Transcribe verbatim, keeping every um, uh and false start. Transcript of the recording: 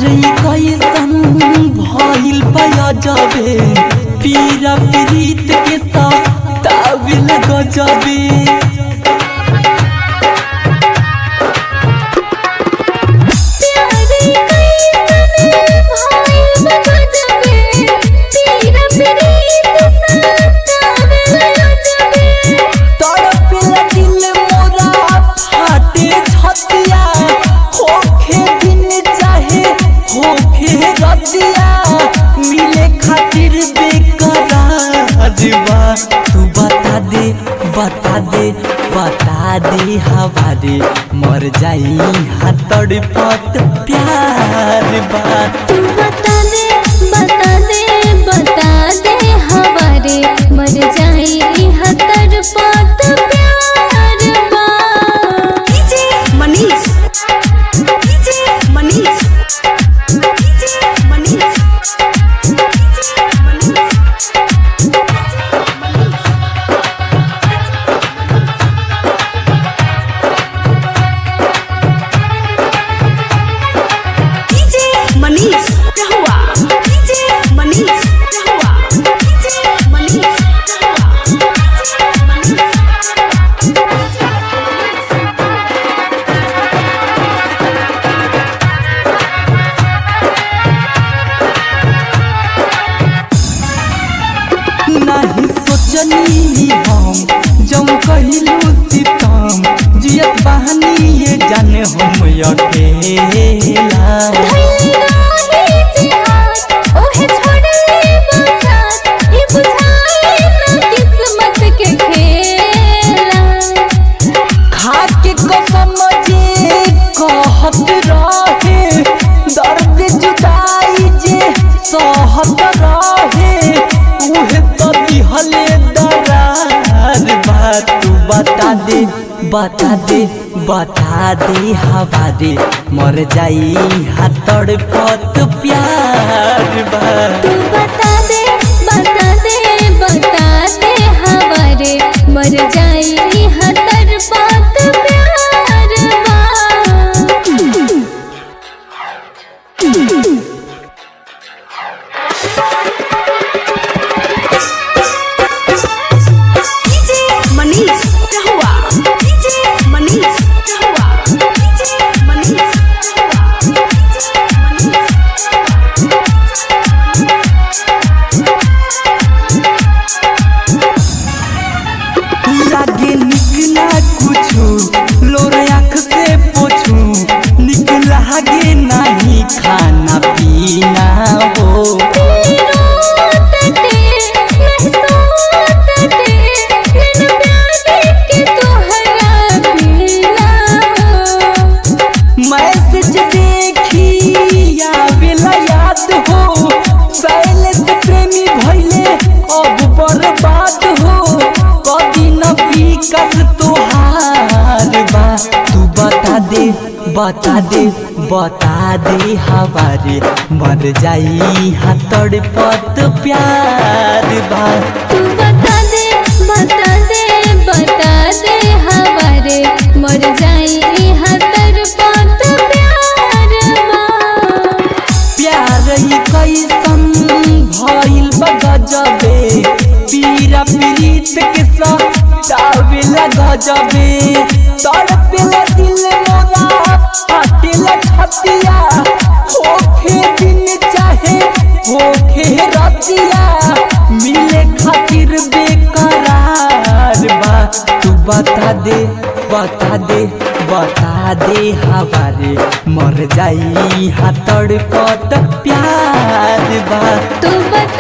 कैसन भइल पाया जाबे पीरा प्रीत के साथ ताबिल गजबे मिले खातिर बेकरार बा तू बता दे बता दे बता दे हवारे मर जाई हाथ तड़पत प्यार बा तू बता दे बता दे बता दे हवारे मर जाई हाथ तड़पत प्यार बा। डीजे मनीष डीजे मनीष मनीष रहुआ डीजे मनीष रहुआ डीजे मनीष नहीं सोचनी हम जम कहिलू सितम जियत बहानी ये जाने हम अकेला रहे दर्द जुदाई जे सहत रहे उहे तो दिहले दरार बा तू बता दे बता दे बता दे हवारे मर जाई हाथ तड़पत प्यार बा तू बता दे बता दे बता दे हवारे मर जाई हाथ तड़पत प्यार बा। डीजे मनीष रहुआ डीजे मनीष रहुआ डीजे मनीष लागे निकला कुछ लोर आँख से पोछू निक लागे नहीं खाना पीना हो मैसेज देखी आवेला याद हो शैलेश प्रेमी भइले अब बर्बाद हो कभी न विकास तोहार बा तू बता दे बता दे बता दे हवारे मर जाई हाथ तड़पत प्यार बा तू बता दे बता दे बता दे हवारे मर जाई हाथ तड़पत प्यार बा। प्यार ही कैसन भइल बा गजबे पीरा प्रीत के साथ ताबिल गजबे तड़पेला दिल मोरा फाटेला छतिया होखे दिन चाहे होखे रतिया मिले खातिर बेकरार बा तू बता दे बता दे बता दे हवारे मर जाई हाथ तड़पत प्यार बा तू बता